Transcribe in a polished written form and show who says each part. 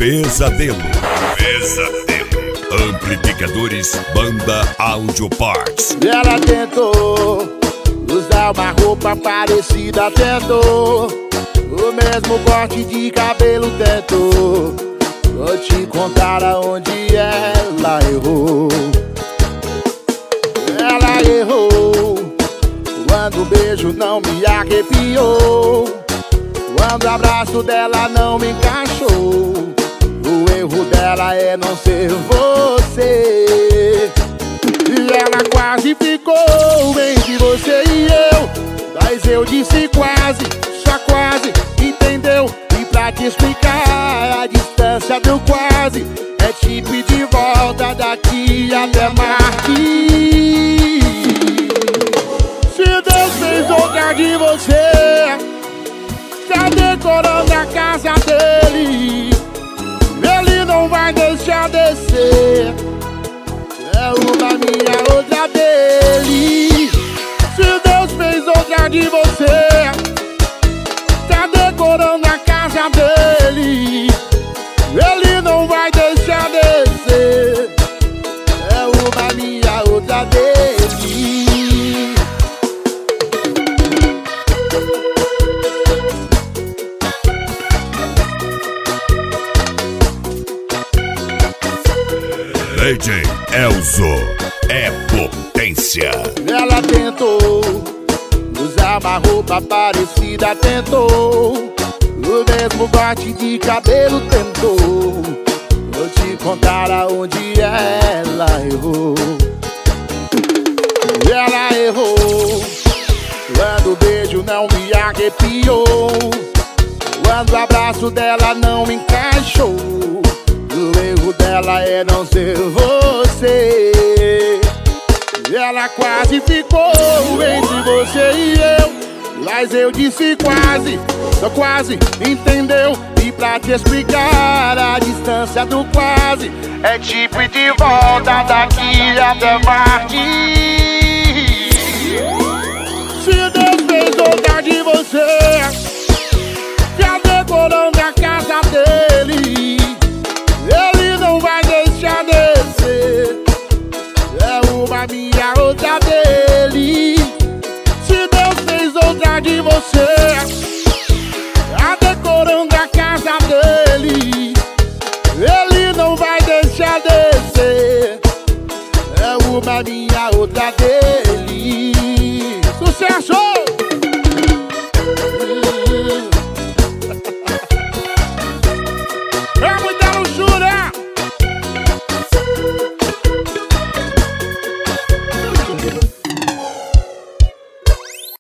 Speaker 1: Pesadelo. Amplificadores Banda Audio Parts.
Speaker 2: Ela tentou usar uma roupa parecida, tentou o mesmo corte de cabelo, tentou. Vou te contar aonde ela errou. Ela errou quando o beijo não me arrepiou, quando o abraço dela não me encaixou. O erro dela é não ser você. E ela quase ficou entre você e eu, mas eu disse quase, só quase, entendeu? E pra te explicar, a distância do quase é te pedir volta daqui até Marte. Se Deus fez outra de você, tá decorando a casa dele, ele não vai deixar descer. É uma minha, outra dele. Se Deus fez outra de você, tá decorando a casa dele, ele não vai deixar descer. É uma minha, outra dele.
Speaker 1: DJ Elzo é potência.
Speaker 2: Ela tentou usar uma roupa parecida, tentou o mesmo corte de cabelo, tentou. Vou te contar aonde ela errou. Ela errou quando o beijo não me arrepiou, quando o abraço dela não me encaixou. O erro dela é não ser você. Ela quase ficou entre você e eu, mas eu disse quase, só quase, entendeu? E pra te explicar, a distância do quase é tipo ir de volta daqui até Marte.